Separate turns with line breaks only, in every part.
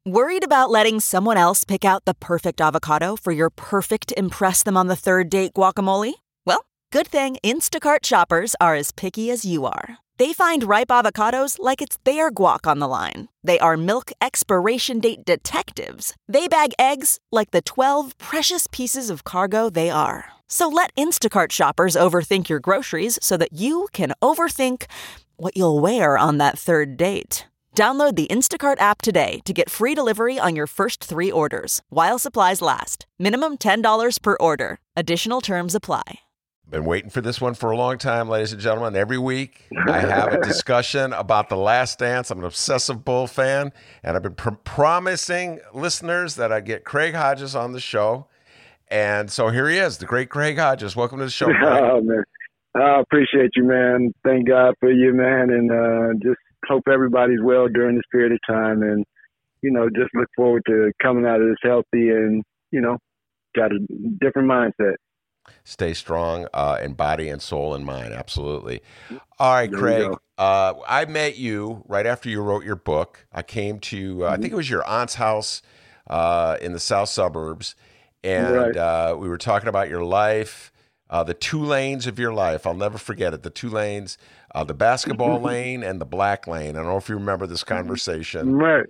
Worried about letting someone else pick out the perfect avocado for your perfect impress them on the third date guacamole? Well, good thing Instacart shoppers are as picky as you are. They find ripe avocados like it's their guac on the line. They are milk expiration date detectives. They bag eggs like the 12 precious pieces of cargo they are. So let Instacart shoppers overthink your groceries so that you can overthink what you'll wear on that third date. Download the Instacart app today to get free delivery on your first 3 orders, while supplies last. Minimum $10 per order. Additional terms apply.
Been waiting for this one for a long time, ladies and gentlemen. Every week I have a discussion about The Last Dance. I'm an obsessive Bull fan, and I've been promising listeners that I'd get Craig Hodges on the show. And so here he is, the great Craig Hodges. Welcome to the show, Craig.
Oh, man. I appreciate you, man. Thank God for you, man, and just hope everybody's well during this period of time, and, just look forward to coming out of this healthy and, got a different mindset.
Stay strong in body and soul and mind. Absolutely. All right, Craig. I met you right after you wrote your book. I came to, I think it was your aunt's house in the south suburbs. And we were talking about your life, the 2 lanes of your life. I'll never forget it. The 2 lanes, the basketball lane and the black lane. I don't know if you remember this conversation.
Right.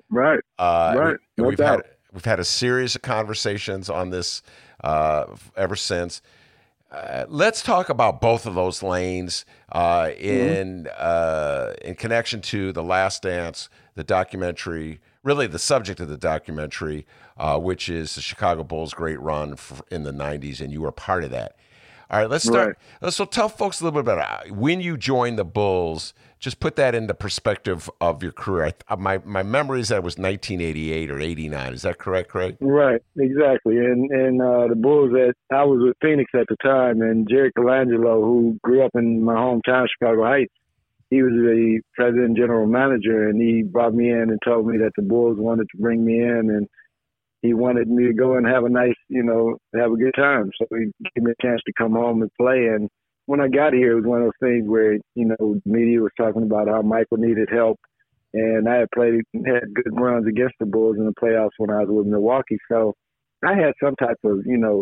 We've had a series of conversations on this ever since. Let's talk about both of those lanes in connection to The Last Dance, the documentary, really the subject of the documentary, which is the Chicago Bulls' great run in the 90s, and you were part of that. All right, let's start. So tell folks a little bit about when you joined the Bulls. Just put that into perspective of your career. My memory is that it was 1988 or 89. Is that correct, Craig?
Right, exactly. And the Bulls, I was with Phoenix at the time, and Jerry Colangelo, who grew up in my hometown, Chicago Heights, he was the president and general manager, and he brought me in and told me that the Bulls wanted to bring me in, and he wanted me to go and have a nice, have a good time. So he gave me a chance to come home and play. And when I got here, it was one of those things where, the media was talking about how Michael needed help. And I had had good runs against the Bulls in the playoffs when I was with Milwaukee. So I had some type of,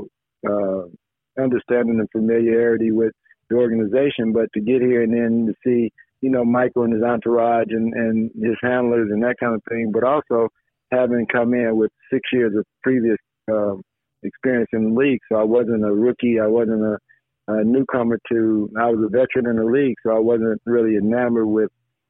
understanding and familiarity with the organization. But to get here and then to see, Michael and his entourage and his handlers and that kind of thing, but also having come in with 6 years of previous experience in the league. So I wasn't a rookie. I wasn't a newcomer I was a veteran in the league. So I wasn't really enamored with,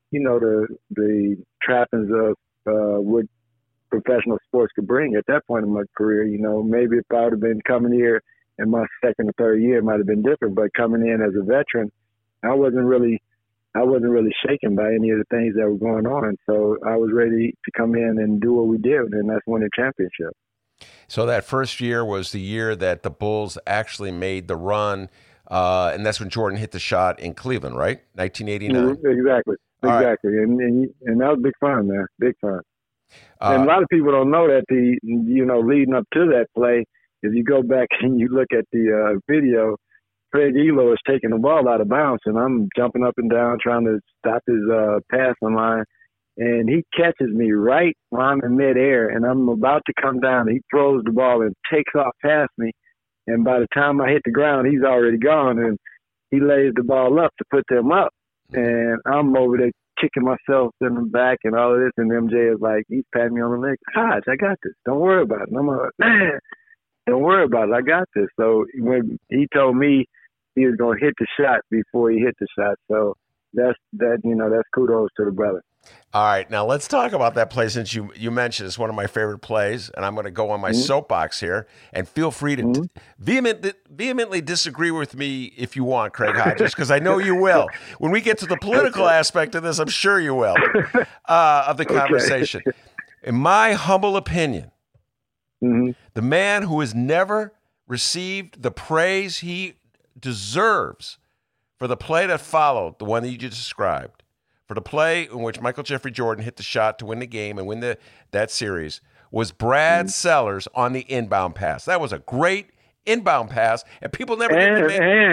the trappings of what professional sports could bring at that point in my career. Maybe if I would have been coming here in my second or third year, it might have been different. But coming in as a veteran, I wasn't really shaken by any of the things that were going on. So I was ready to come in and do what we did, and that's win a championship.
So that first year was the year that the Bulls actually made the run, and that's when Jordan hit the shot in Cleveland, right? 1989.
Exactly.
Right.
And that was big fun, man. Big fun. And a lot of people don't know that leading up to that play, if you go back and you look at the video, Craig Elo is taking the ball out of bounds, and I'm jumping up and down trying to stop his passing line. And he catches me right while I'm in midair, and I'm about to come down. He throws the ball and takes off past me. And by the time I hit the ground, he's already gone, and he lays the ball up to put them up. And I'm over there kicking myself in the back and all of this, and MJ is like, he's patting me on the leg. Hodge, I got this. Don't worry about it. And I'm like, man, don't worry about it. I got this. So when he told me he was going to hit the shot before he hit the shot. So that's kudos to the brother.
All right, now let's talk about that play since you mentioned it's one of my favorite plays, and I'm going to go on my soapbox here, and feel free to vehemently disagree with me if you want, Craig Hodges, because I know you will. When we get to the political aspect of this, I'm sure you will, of the conversation. In my humble opinion, the man who has never received the praise he deserves for the play that followed, the one that you just described, for the play in which Michael Jeffrey Jordan hit the shot to win the game and win that series, was Brad Sellers on the inbound pass. That was a great inbound pass, and people never
and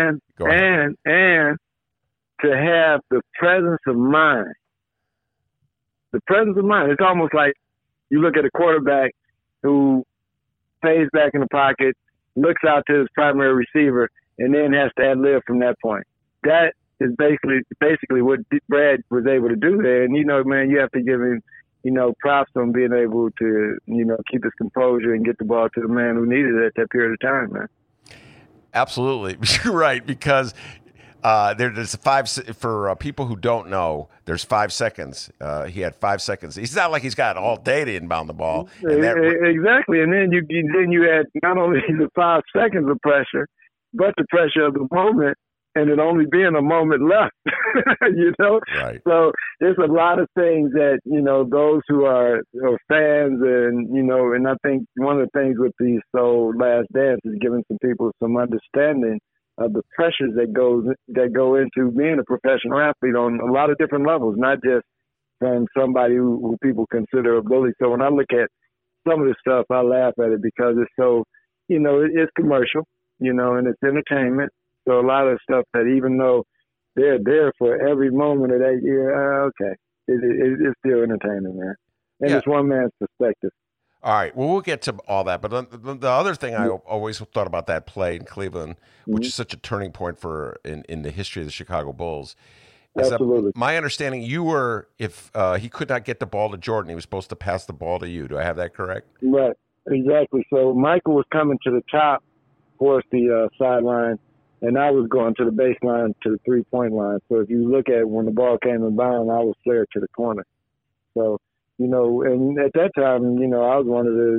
to have the presence of mind. The presence of mind. It's almost like, you look at a quarterback who stays back in the pocket, looks out to his primary receiver, and then has to ad-lib from that point. That is basically what Brad was able to do there. And, man, you have to give him, props on being able to, keep his composure and get the ball to the man who needed it at that period of time, man.
Absolutely. You're right, because there's for people who don't know, there's 5 seconds. He had 5 seconds. It's not like he's got all day to inbound the ball.
Exactly. And then you had not only the 5 seconds of pressure, but the pressure of the moment, and it only being a moment left,
Right.
So there's a lot of things that, those who are fans and I think one of the things with these Last Dance is giving some people some understanding of the pressures that go into being a professional athlete on a lot of different levels, not just from somebody who people consider a bully. So when I look at some of this stuff, I laugh at it because it's so, it's commercial, and it's entertainment. So a lot of stuff that even though they're there for every moment of that year, okay, it's still entertaining, man. And it's one man's perspective.
All right. Well, we'll get to all that. But the other thing I always thought about that play in Cleveland, which is such a turning point in the history of the Chicago Bulls, is
Absolutely.
that my understanding, if he could not get the ball to Jordan, he was supposed to pass the ball to you. Do I have that correct?
Right. Exactly. So Michael was coming to the top towards the sideline, and I was going to the baseline to the three-point line. So if you look at when the ball came inbound, I was flared to the corner. So, and at that time, I was one of the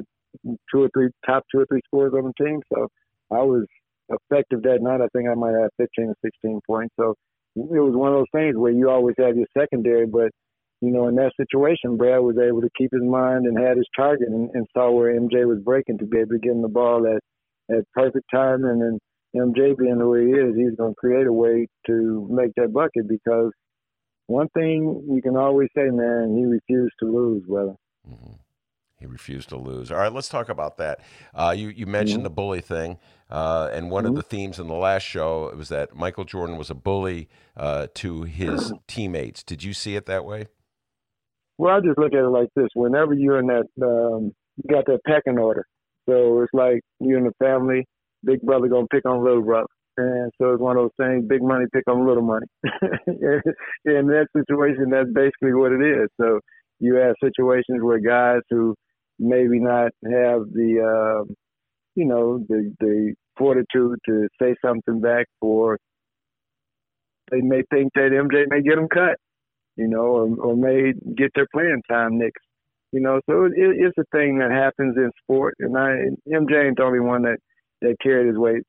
top two or three scorers on the team. So I was effective that night. I think I might have 15 or 16 points. So it was one of those things where you always have your secondary, but, in that situation, Brad was able to keep his mind and had his target and saw where MJ was breaking to be able to get him the ball at perfect time. And then MJ being the way he is, he's going to create a way to make that bucket because one thing you can always say, man, he refused to lose, brother.
Mm-hmm. He refused to lose. All right, let's talk about that. You mentioned the bully thing, and one of the themes in the last show was that Michael Jordan was a bully to his teammates. Did you see it that way?
Well, I just look at it like this. Whenever you're in that, you got that pecking order. So it's like you're in a family, big brother going to pick on little brother. And so it's one of those things, big money pick on little money. In that situation, that's basically what it is. So you have situations where guys who maybe not have the, the fortitude to say something back, or they may think that MJ may get them cut, or may get their playing time next. So it's a thing that happens in sport. And MJ ain't the only one that carried his weight,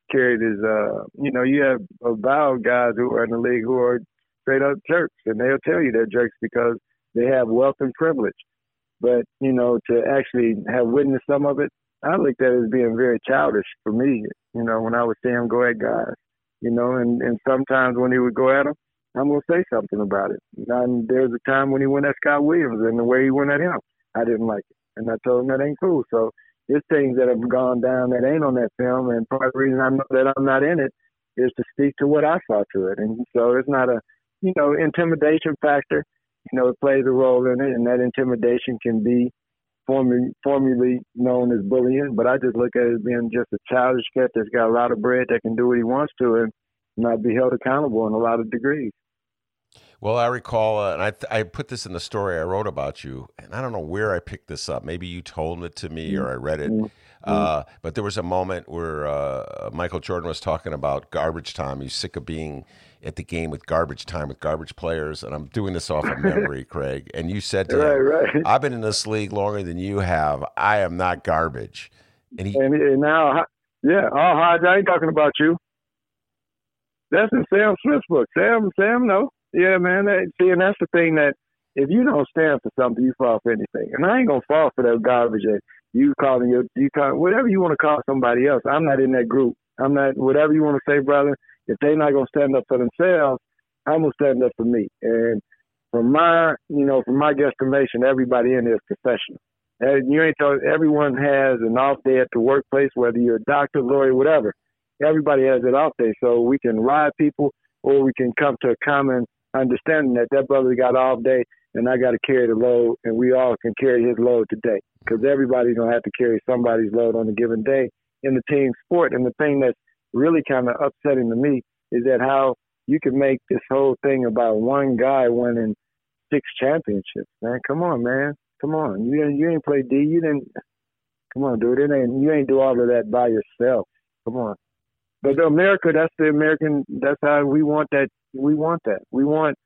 you have avowed guys who are in the league who are straight up jerks, and they'll tell you they're jerks because they have wealth and privilege. But, to actually have witnessed some of it, I looked at it as being very childish for me, when I would see him go at guys, and sometimes when he would go at them, I'm going to say something about it. And there's a time when he went at Scott Williams, and the way he went at him, I didn't like it. And I told him that ain't cool. So there's things that have gone down that ain't on that film, and part of the reason I know that I'm not in it is to speak to what I saw to it. And so it's not a, intimidation factor. It plays a role in it, and that intimidation can be formally known as bullying. But I just look at it as being just a childish cat that's got a lot of bread that can do what he wants to and not be held accountable in a lot of degrees.
Well, I recall, and I put this in the story I wrote about you, and I don't know where I picked this up. Maybe you told it to me or I read it. But there was a moment where Michael Jordan was talking about garbage time. He's sick of being at the game with garbage time with garbage players. And I'm doing this off of memory, Craig. And you said to him,
right.
I've been in this league longer than you have. I am not garbage.
And now, Hodge, I ain't talking about you. That's in Sam Smith's book. Sam, no. Yeah, man. And that's the thing, that if you don't stand for something, you fall for anything. And I ain't going to fall for that garbage that you call whatever you want to call somebody else. I'm not in that group. I'm not, whatever you want to say, brother. If they're not going to stand up for themselves, I'm going to stand up for me. And from my guesstimation, everybody in here is professional. And you ain't told, everyone has an off day at the workplace, whether you're a doctor, lawyer, whatever. Everybody has an off day. So we can ride people, or we can come to a common understanding that brother got off day and I got to carry the load, and we all can carry his load today, because everybody's going to have to carry somebody's load on a given day in the team sport. And the thing that's really kind of upsetting to me is that how you can make this whole thing about one guy winning 6 championships, man. Come on, man. Come on. You ain't play D. You didn't. Come on, dude. You ain't do all of that by yourself. Come on. But America, that's the American. That's how we want that. We want that. We want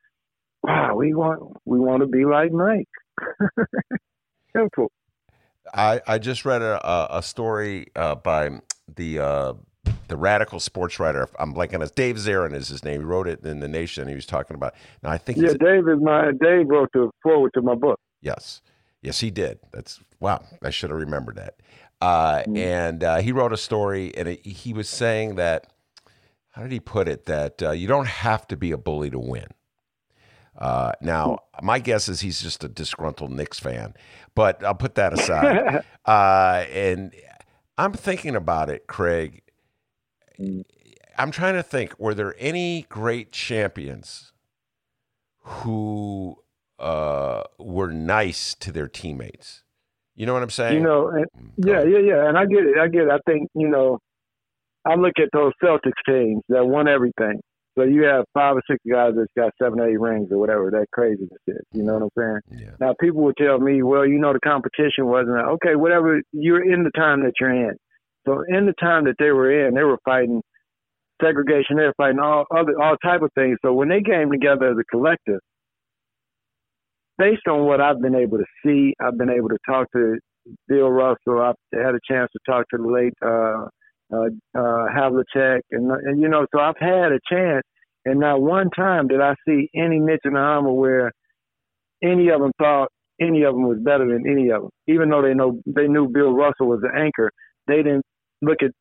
to be like Mike. Simple.
I just read a story by the radical sports writer. I'm blanking. Dave Zarin is his name. He wrote it in The Nation. He was talking about. Now I think. Yeah,
Dave wrote the forward to my book.
Yes, he did. Wow. I should have remembered that. And he wrote a story, and he was saying that. How did he put it? That you don't have to be a bully to win. Now, my guess is he's just a disgruntled Knicks fan, but I'll put that aside. And I'm thinking about it, Craig. I'm trying to think, were there any great champions who were nice to their teammates? You know what I'm saying?
Yeah. And I get it. I think, I look at those Celtics teams that won everything. So you have 5 or 6 guys that's got 7 or 8 rings or whatever. That craziness is. You know what I'm saying?
Yeah.
Now, people would tell me, well, the competition wasn't – okay, whatever. You're in the time that you're in. So in the time that they were in, they were fighting segregation. They were fighting all type of things. So when they came together as a collective, based on what I've been able to see, I've been able to talk to Bill Russell. I've had a chance to talk to the late Havlicek, and so I've had a chance, and not one time did I see any Mitch and Armour where any of them thought any of them was better than any of them. Even though they knew Bill Russell was the anchor, they didn't look at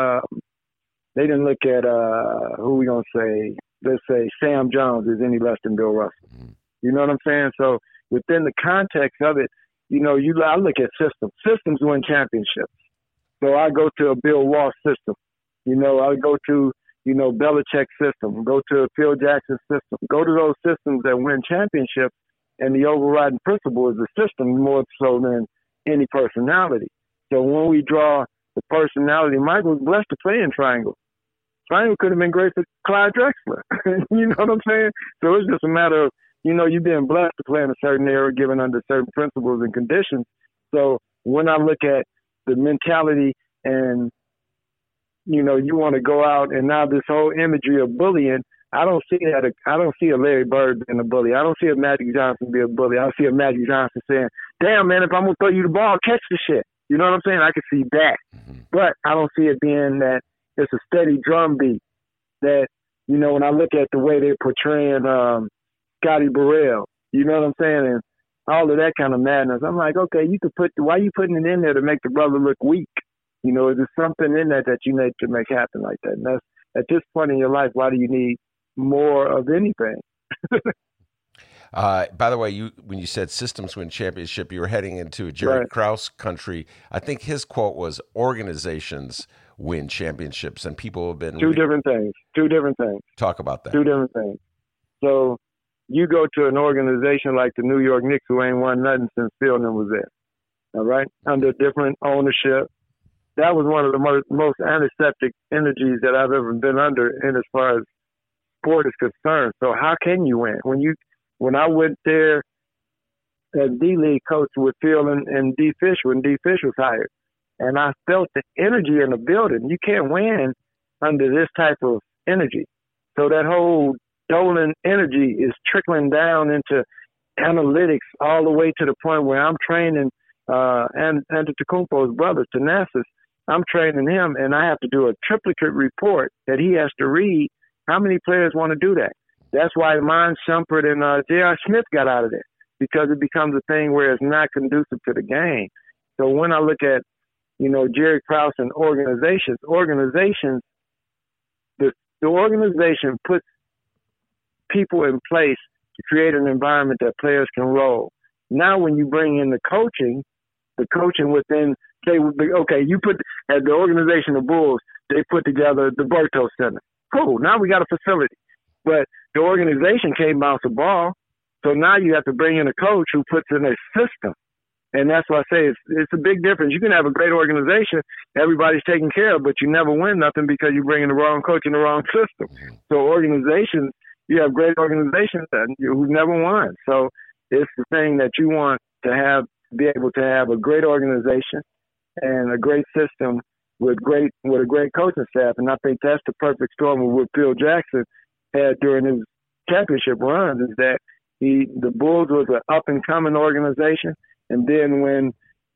who we gonna say? Let's say Sam Jones is any less than Bill Russell. Mm-hmm. You know what I'm saying? So within the context of it, I look at systems. Systems win championships. So I go to a Bill Walsh system. I go to, Belichick's system, go to a Phil Jackson system, go to those systems that win championships, and the overriding principle is the system more so than any personality. So when we draw the personality, Mike was blessed to play in Triangle. Triangle could have been great for Clyde Drexler. You know what I'm saying? So it's just a matter of, you being blessed to play in a certain era given under certain principles and conditions. So when I look at the mentality and, you want to go out and now this whole imagery of bullying, I don't see a Larry Bird being a bully. I don't see a Magic Johnson be a bully. I see a Magic Johnson saying, damn, man, if I'm going to throw you the ball, catch the shit. You know what I'm saying? I can see that. Mm-hmm. But I don't see it being that it's a steady drum beat that, when I look at the way they're portraying Scotty Burrell, you know what I'm saying? And all of that kind of madness. I'm like, okay, why are you putting it in there to make the brother look weak? Is there something in that you need to make happen like that? And that's, at this point in your life, why do you need more of anything?
By the way, when you said systems win championship, you were heading into a Jerry Krause country. I think his quote was organizations win championships, and people have been
Two different things.
Talk about that.
Two different things. So you go to an organization like the New York Knicks, who ain't won nothing since Philman was there, all right, under different ownership. That was one of the most antiseptic energies that I've ever been under in as far as sport is concerned. So how can you win? When I went there as D-League coach with Phil and D. Fish, when D. Fish was hired, and I felt the energy in the building. You can't win under this type of energy. So that whole Dolan energy is trickling down into analytics all the way to the point where I'm training Antetokounmpo's brother, Thanasis. I'm training him, and I have to do a triplicate report that he has to read. How many players want to do that? That's why Iman Shumpert and J.R. Smith got out of there, because it becomes a thing where it's not conducive to the game. So when I look at, Jerry Krause and organizations, the organization puts people in place to create an environment that players can roll. Now when you bring in the coaching within, say, okay, you put at the organization of Bulls, they put together the Berto Center. Cool. Now we got a facility. But the organization can't bounce a ball. So now you have to bring in a coach who puts in a system. And that's why I say it's a big difference. You can have a great organization, everybody's taken care of, but you never win nothing because you bring in the wrong coach and the wrong system. So organizations, you have great organizations who've never won. So it's the thing that you want to have, be able to have a great organization and a great system with a great coaching staff. And I think that's the perfect storm of what Phil Jackson had during his championship runs, is that the Bulls was an up-and-coming organization. And then when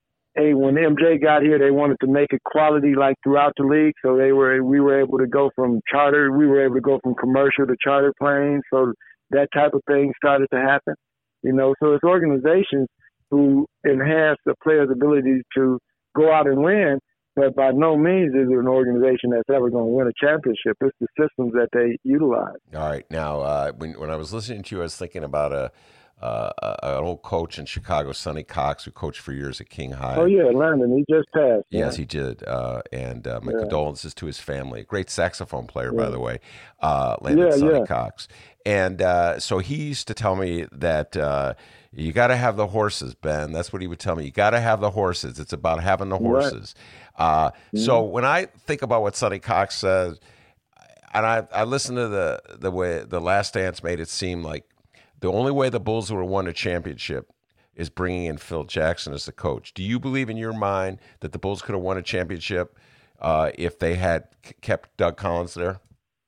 MJ got here, they wanted to make it quality like throughout the league. So we were able to go from commercial to charter planes. So that type of thing started to happen. So it's organizations who enhance the players' ability to go out and win, but by no means is it an organization that's ever going to win a championship. It's the systems that they utilize.
All right. Now, when I was listening to you, I was thinking about an old coach in Chicago, Sonny Cox, who coached for years at King High.
Oh, yeah, Landon. He just passed.
Yes, he did. And my condolences to his family. Great saxophone player, by the way, Sonny Cox. And so he used to tell me that you got to have the horses, Ben. That's what he would tell me. You got to have the horses. It's about having the horses. Right. So when I think about what Sonny Cox says, and I listened to the way The Last Dance made it seem like the only way the Bulls would have won a championship is bringing in Phil Jackson as the coach. Do you believe in your mind that the Bulls could have won a championship if they had kept Doug Collins there?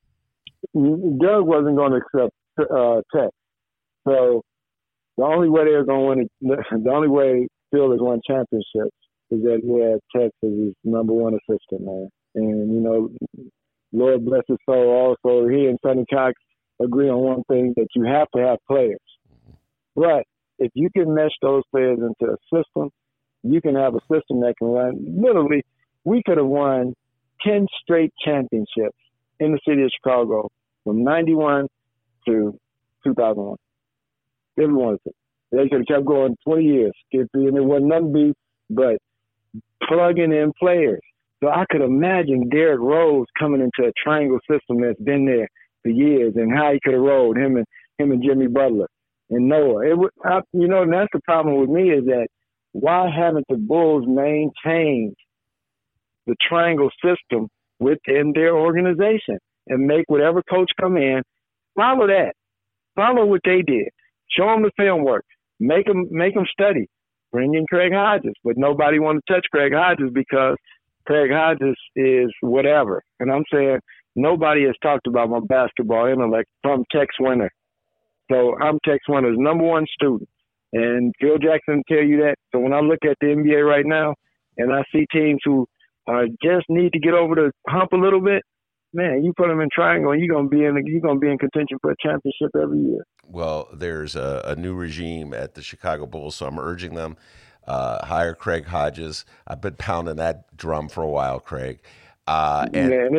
Doug wasn't going to accept Tech. So the only way they were going to win, the only way Phil has won championships is that he had Tech as his number one assistant, man. And, Lord bless his soul, also he and Sonny Cox agree on one thing, that you have to have players. But if you can mesh those players into a system, you can have a system that can run. Literally, we could have won 10 straight championships in the city of Chicago from 91 to 2001. Every one of them. They could have kept going 20 years. And it wasn't nothing but plugging in players. So I could imagine Derrick Rose coming into a triangle system that's been there for years, and how he could have rolled him and Jimmy Butler and Noah. And that's the problem with me, is that why haven't the Bulls maintained the triangle system within their organization and make whatever coach come in, follow that. Follow what they did. Show them the film work. Make them study. Bring in Craig Hodges. But nobody want to touch Craig Hodges because Craig Hodges is whatever. And I'm saying nobody has talked about my basketball intellect from Tex Winter. So I'm Tex Winter's number one student. And Phil Jackson tell you that. So when I look at the NBA right now and I see teams who just need to get over the hump a little bit, man, you put them in triangle and you're gonna be in contention for a championship every year.
Well, there's a new regime at the Chicago Bulls, so I'm urging them hire Craig Hodges. I've been pounding that drum for a while, Craig.
And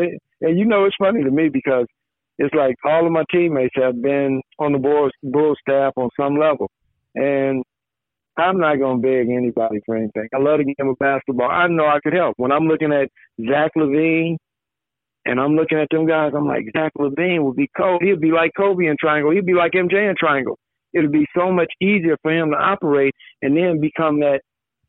it's funny to me because it's like all of my teammates have been on the Bulls staff on some level, and I'm not going to beg anybody for anything. I love the game of basketball. I know I could help. When I'm looking at Zach LaVine and I'm looking at them guys, I'm like, Zach LaVine would be cold. He'd be like Kobe in triangle. He'd be like MJ in triangle. It would be so much easier for him to operate and then become that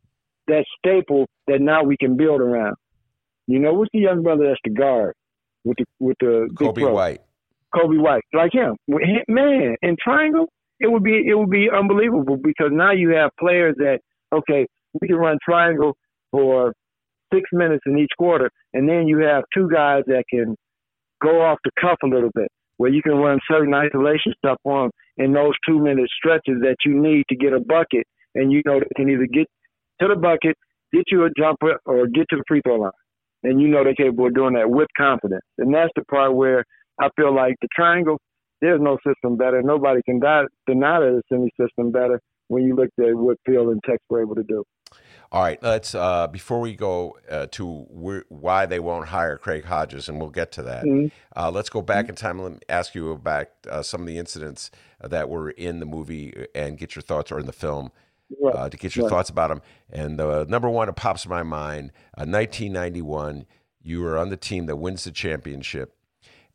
staple that now we can build around. What's the young brother that's the guard with the big
Kobe
pro?
White.
Kobe White, like him. Man, in triangle, it would be unbelievable because now you have players that, okay, we can run triangle for 6 minutes in each quarter, and then you have two guys that can go off the cuff a little bit, where you can run certain isolation stuff on them in those 2-minute stretches that you need to get a bucket, and they can either get to the bucket, get you a jumper, or get to the free throw line. And they're capable of doing that with confidence. And that's the part where I feel like the triangle, there's no system better. Nobody can deny that there's any system better when you look at what Phil and Tex were able to do.
All right, let's before we go to why they won't hire Craig Hodges, and we'll get to that. Mm-hmm. Let's go back in time and let me ask you about some of the incidents that were in the movie and get your thoughts, or in the film, to get your thoughts about them. And the number one that pops in my mind, 1991, you were on the team that wins the championship,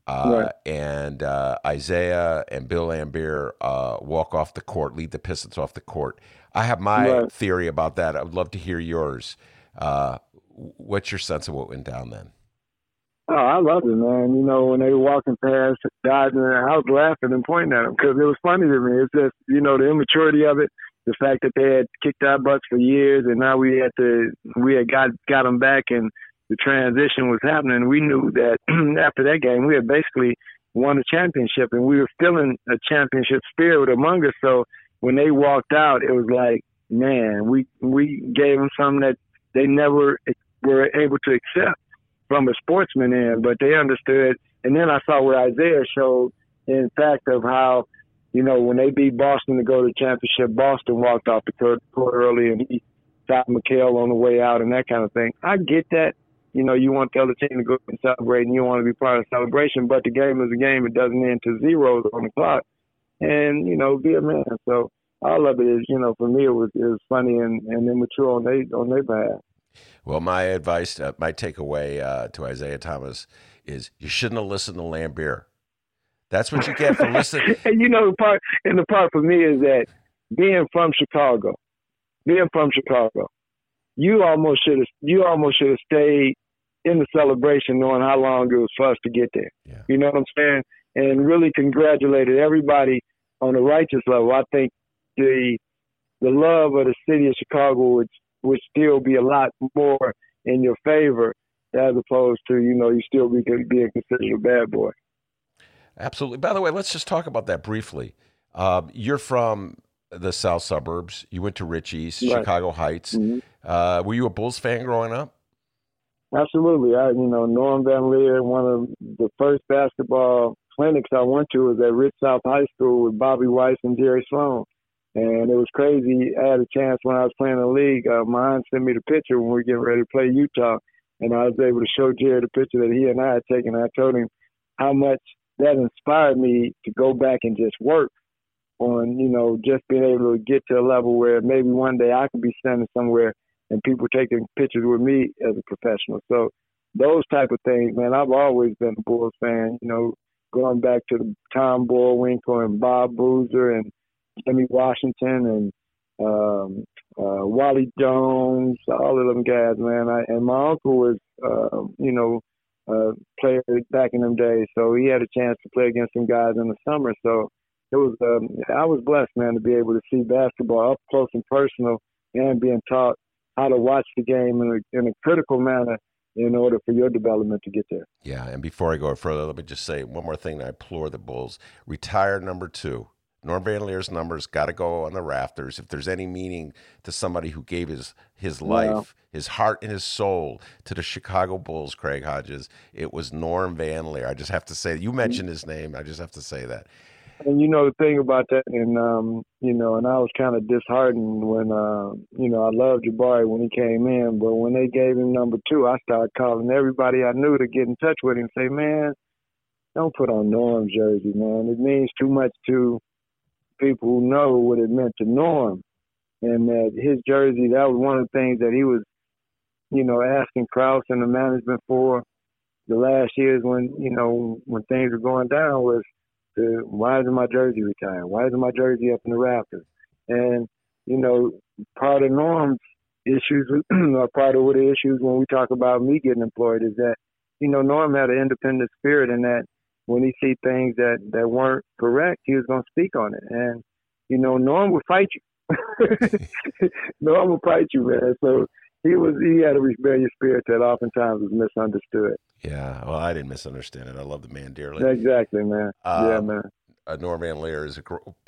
Right.
And Isaiah and Bill Laimbeer walk off the court, lead the Pistons off the court. I have my theory about that. I would love to hear yours. What's your sense of what went down then?
Oh, I loved it, man. You know, when they were walking past Dodger, I was laughing and pointing at them because it was funny to me. It's just, you know, the immaturity of it, the fact that they had kicked our butts for years, and now we had got them back, and the transition was happening. We knew that after that game, we had basically won a championship, and we were feeling a championship spirit among us. So when they walked out, it was like, man, we gave them something that they never were able to accept from a sportsman end, but they understood. And then I saw what Isaiah showed, in fact, of how, you know, when they beat Boston to go to the championship, Boston walked off the court early and he stopped McHale on the way out and that kind of thing. I get that. You know, you want the other team to go and celebrate and you want to be part of the celebration, but the game is a game. It doesn't end to zeros on the clock. And, you know, be a man. So all of it is, you know, for me, it was funny and immature on their behalf.
Well, my advice, my takeaway to Isaiah Thomas is you shouldn't have listened to Laimbeer. That's what you get for listening.
And you know, the part for me is that being from Chicago, you almost should have stayed in the celebration knowing how long it was for us to get there.
Yeah.
You know what I'm saying? And really congratulated everybody on the righteous level. I think the love of the city of Chicago would still be a lot more in your favor as opposed to, you know, you still being considered a bad boy.
Absolutely. By the way, let's just talk about that briefly. You're from the south suburbs. You went to Ritchie's, right. Chicago Heights. Mm-hmm. Were you a Bulls fan growing up?
Absolutely. Norm Van Leer, one of the first basketball clinics I went to was at Rich South High School with Bobby Weiss and Jerry Sloan. And it was crazy. I had a chance when I was playing in the league. My aunt sent me the picture when we were getting ready to play Utah. And I was able to show Jerry the picture that he and I had taken. I told him how much that inspired me to go back and just work on, you know, just being able to get to a level where maybe one day I could be standing somewhere and people taking pictures with me as a professional. So those type of things, man, I've always been a Bulls fan, you know, going back to the Tom Bullwinkle and Bob Boozer and Jimmy Washington and Wally Jones, all of them guys, man. And my uncle was, player back in them days, so he had a chance to play against some guys in the summer. So it was, I was blessed, man, to be able to see basketball up close and personal and being taught how to watch the game in a critical manner in order for your development to get there.
Yeah, and before I go further, let me just say one more thing that I implore the Bulls. Retire number 2. Norm Van Leer's numbers got to go on the rafters. If there's any meaning to somebody who gave his life, his heart and his soul to the Chicago Bulls, Craig Hodges, it was Norm Van Leer. I just have to say, you mentioned his name. I just have to say that.
And you know the thing about that, and and I was kind of disheartened when, I loved Jabari when he came in, but when they gave him number 2, I started calling everybody I knew to get in touch with him and say, man, don't put on Norm's jersey, man. It means too much to people who know what it meant to Norm, and that his jersey, that was one of the things that he was, asking Krause and the management for the last years when things were going down was, why isn't my jersey retired? Why isn't my jersey up in the rafters? And, part of Norm's issues, or part of what the issues when we talk about me getting employed is that, Norm had an independent spirit in that when he see things that weren't correct, he was going to speak on it. And, Norm would fight you. Norm would fight you, man. So he had a rebellious spirit that oftentimes was misunderstood.
Yeah, well, I didn't misunderstand it. I love the man dearly.
Exactly, man. Yeah, man.
Norm Van Leer is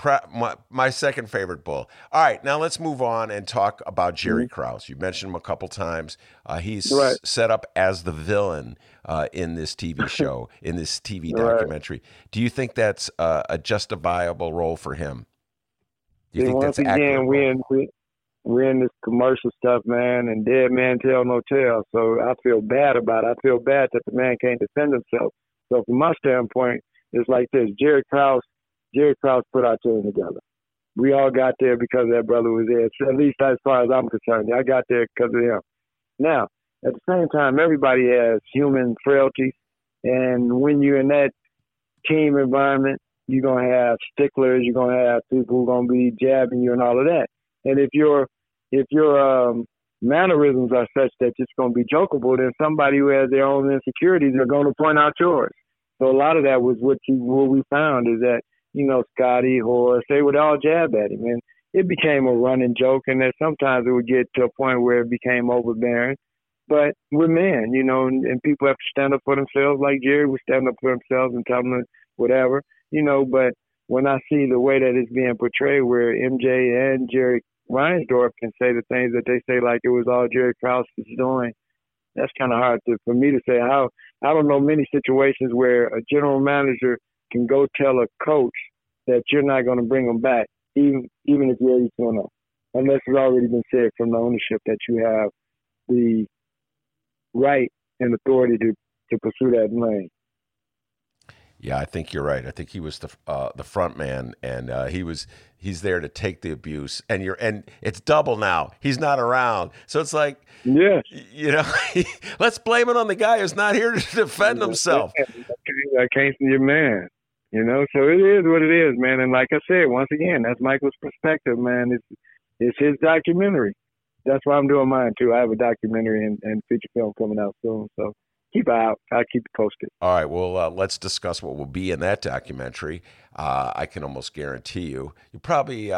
my second favorite Bull. All right, now let's move on and talk about Jerry Krause. You mentioned him a couple times. He's set up as the villain in this TV show, in this TV documentary. Do you think that's a justifiable role for him? Do you think that's accurate?
We're in this commercial stuff, man, and dead man tell no tale. So I feel bad about it. I feel bad that the man can't defend himself. So from my standpoint, it's like this. Jerry Krause put our team together. We all got there because that brother was there. So at least as far as I'm concerned, I got there because of him. Now, at the same time, everybody has human frailties. And when you're in that team environment, you're going to have sticklers, you're going to have people who are going to be jabbing you and all of that. And if your mannerisms are such that it's going to be jokeable, then somebody who has their own insecurities are going to point out yours. So a lot of that was what we found is that, Scotty, Horace, they would all jab at him. And it became a running joke, and that sometimes it would get to a point where it became overbearing. But we're men, and people have to stand up for themselves, like Jerry would stand up for themselves and tell them whatever, But when I see the way that it's being portrayed, where MJ and Jerry Reinsdorf can say the things that they say like it was all Jerry Krause's doing, that's kind of hard for me to say. How I don't know many situations where a general manager can go tell a coach that you're not going to bring them back, even if you're 82-0, unless it's already been said from the ownership that you have the right and authority to pursue that lane.
Yeah, I think you're right. I think he was the front man, and he's there to take the abuse. And it's double now. He's not around, so it's like,
yeah,
let's blame it on the guy who's not here to defend himself.
I can't see your man, So it is what it is, man. And like I said, once again, that's Michael's perspective, man. It's his documentary. That's why I'm doing mine too. I have a documentary and feature film coming out soon, so. Keep out. I'll keep you posted.
All right. Well, let's discuss what will be in that documentary. I can almost guarantee you probably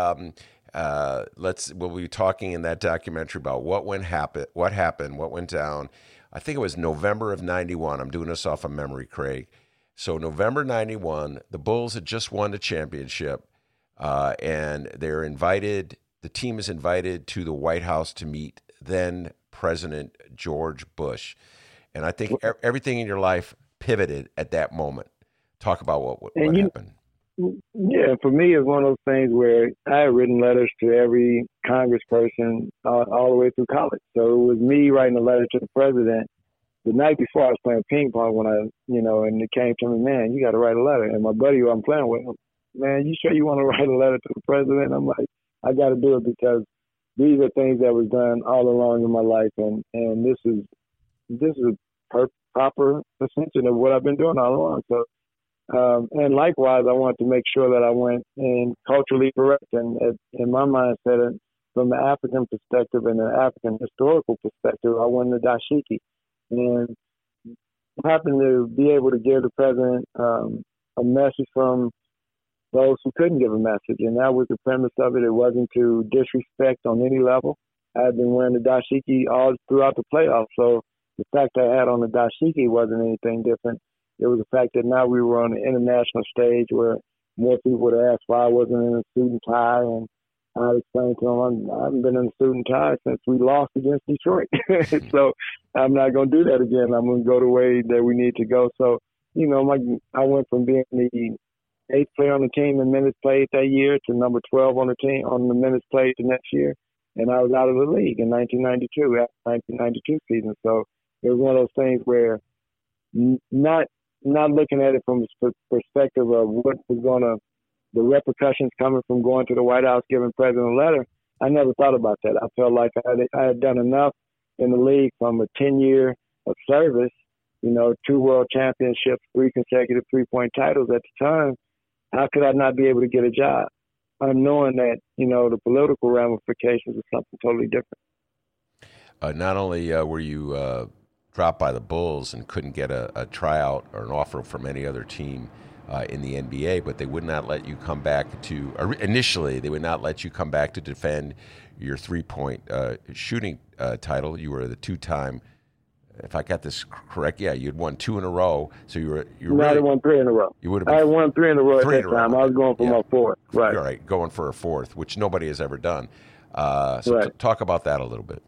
we'll be talking in that documentary about what happened, what went down. I think it was November of '91. I'm doing this off of memory, Craig. So November '91, the Bulls had just won the championship, and they're invited. The team is invited to the White House to meet then President George Bush. And I think everything in your life pivoted at that moment. Talk about what happened.
Yeah, for me, it's one of those things where I had written letters to every congressperson all the way through college. So it was me writing a letter to the president the night before I was playing ping pong when and it came to me, man, you got to write a letter. And my buddy who I'm playing with, man, you sure you want to write a letter to the president? I'm like, I got to do it because these are things that was done all along in my life. And this is a proper ascension of what I've been doing all along. So, and likewise, I want to make sure that I went in culturally correct and in my mindset, from the African perspective and the African historical perspective, I went to dashiki and happened to be able to give the president a message from those who couldn't give a message. And that was the premise of it. It wasn't to disrespect on any level. I had been wearing the dashiki all throughout the playoffs. So, the fact I had on the dashiki wasn't anything different. It was the fact that now we were on an international stage where more people would ask why I wasn't in a suit and tie, and I explained to them I haven't been in a suit and tie since we lost against Detroit. So I'm not going to do that again. I'm going to go the way that we need to go. So, I went from being the 8th player on the team in minutes played that year to number 12 on the team on the minutes played the next year, and I was out of the league in 1992 after 1992 season. So it was one of those things where not looking at it from the perspective of what was the repercussions coming from going to the White House, giving President a letter. I never thought about that. I felt like I had done enough in the league from a 10-year of service, 2 world championships, 3 consecutive 3-point titles at the time. How could I not be able to get a job? Knowing that, the political ramifications are something totally different.
Not only were you dropped by the Bulls and couldn't get a tryout or an offer from any other team in the NBA, but they would not let you come back initially, they would not let you come back to defend your 3-point shooting title. You were the 2-time, if I got this correct, you'd won 2 in a row. So you
really won 3 in a row.
You would have.
I won 3 in a row at that time. I was going for my 4th. Right.
All right, going for a 4th, which nobody has ever done.
Right.
Talk about that a little bit.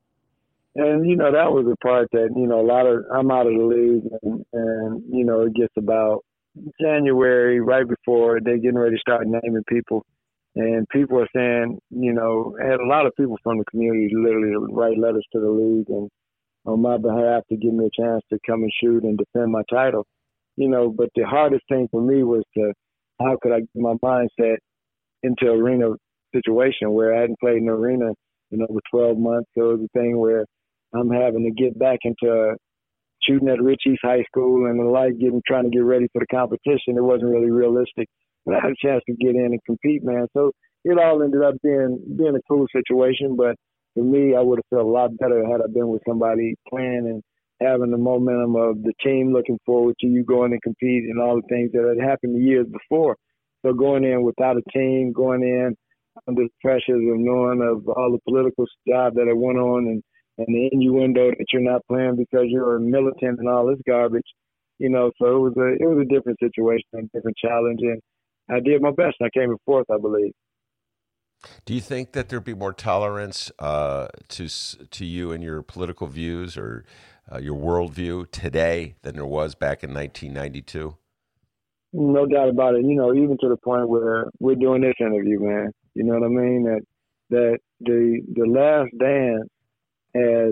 And, that was the part that, I'm out of the league and it gets about January, right before they're getting ready to start naming people. And people are saying, I had a lot of people from the community literally write letters to the league and on my behalf to give me a chance to come and shoot and defend my title. But the hardest thing for me was how could I get my mindset into arena situation where I hadn't played in the arena in over 12 months. So it was a thing where I'm having to get back into shooting at Rich East High School and the like, trying to get ready for the competition. It wasn't really realistic. But I had a chance to get in and compete, man. So it all ended up being a cool situation. But for me, I would have felt a lot better had I been with somebody playing and having the momentum of the team looking forward to you going and compete and all the things that had happened the years before. So going in without a team, going in under the pressures of knowing of all the political stuff that it went on and the innuendo that you're not playing because you're a militant and all this garbage, so it was a different situation, a different challenge, and I did my best. I came in fourth, I believe.
Do you think that there'd be more tolerance to you and your political views or your worldview today than there was back in 1992?
No doubt about it. Even to the point where we're doing this interview, man. You know what I mean? That the Last Dance has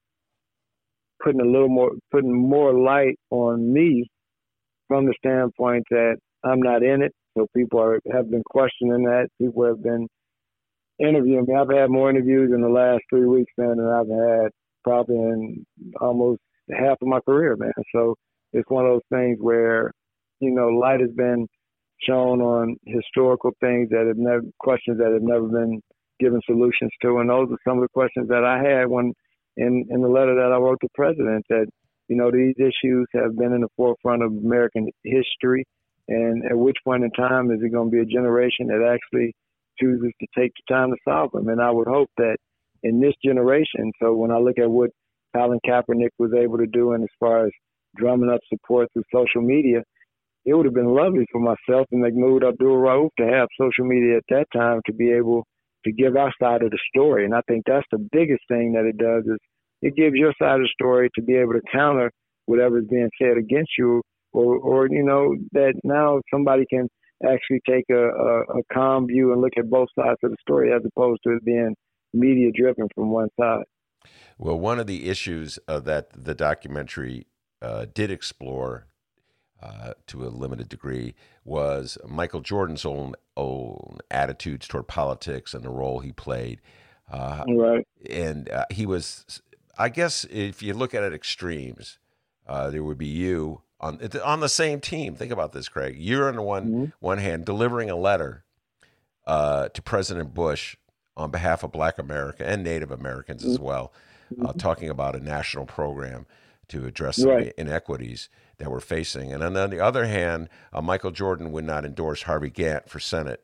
putting more light on me from the standpoint that I'm not in it. So people have been questioning that. People have been interviewing me. I've had more interviews in the last 3 weeks, man, than I've had probably in almost half of my career, man. So it's one of those things where, light has been shown on historical things questions that have never been given solutions to. And those are some of the questions that I had when in the letter that I wrote to the president, that, these issues have been in the forefront of American history. And at which point in time is it going to be a generation that actually chooses to take the time to solve them? And I would hope that in this generation, so when I look at what Colin Kaepernick was able to do, and as far as drumming up support through social media, it would have been lovely for myself and Mahmoud Abdul-Rauf to have social media at that time to be able to give our side of the story. And I think that's the biggest thing that it does, is it gives your side of the story to be able to counter whatever is being said against you, or that now somebody can actually take a calm view and look at both sides of the story as opposed to it being media driven from one side.
Well, one of the issues that the documentary did explore to a limited degree was Michael Jordan's own attitudes toward politics and the role he played.
Right.
And he was, I guess, if you look at it extremes, there would be you on the same team. Think about this, Craig. You're on the one hand delivering a letter to President Bush on behalf of Black America and Native Americans as well, talking about a national program to address the inequities that we're facing. And on the other hand, Michael Jordan would not endorse Harvey Gantt for Senate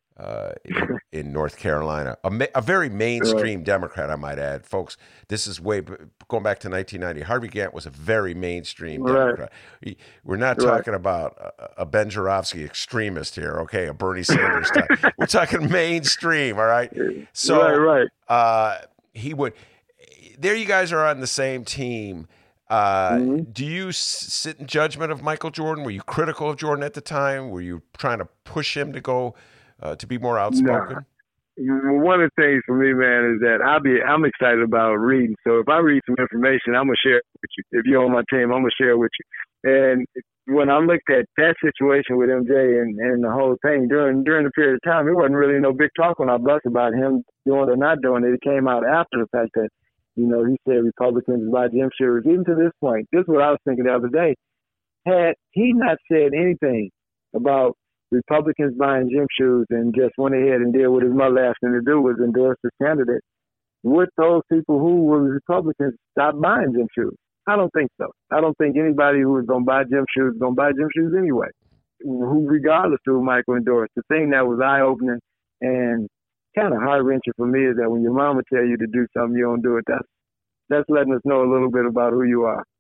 in North Carolina, a very mainstream Democrat, I might add. Folks, this is going back to 1990. Harvey Gantt was a very mainstream Democrat. We're not talking about a Ben Joravsky extremist here, okay, a Bernie Sanders type. We're talking mainstream, all right? So he would – there you guys are on the same team. Do you sit in judgment of Michael Jordan? Were you critical of Jordan at the time? Were you trying to push him to go to be more outspoken?
No. One of the things for me, man, is that I'm excited about reading. So if I read some information, I'm gonna share it with you. If you're on my team, I'm gonna share it with you. And when I looked at that situation with MJ and the whole thing during the period of time, it wasn't really no big talk on our bus about him doing or not doing it. It came out after the fact that, he said Republicans buy gym shoes. Even to this point, this is what I was thinking the other day. Had he not said anything about Republicans buying gym shoes and just went ahead and did what his mother asked him to do, was endorse his candidate, would those people who were Republicans stop buying gym shoes? I don't think so. I don't think anybody who was going to buy gym shoes is going to buy gym shoes anyway, regardless of who Michael endorsed. The thing that was eye-opening and kind of heart-wrenching for me is that when your mama tell you to do something, you don't do it. That's letting us know a little bit about who you are.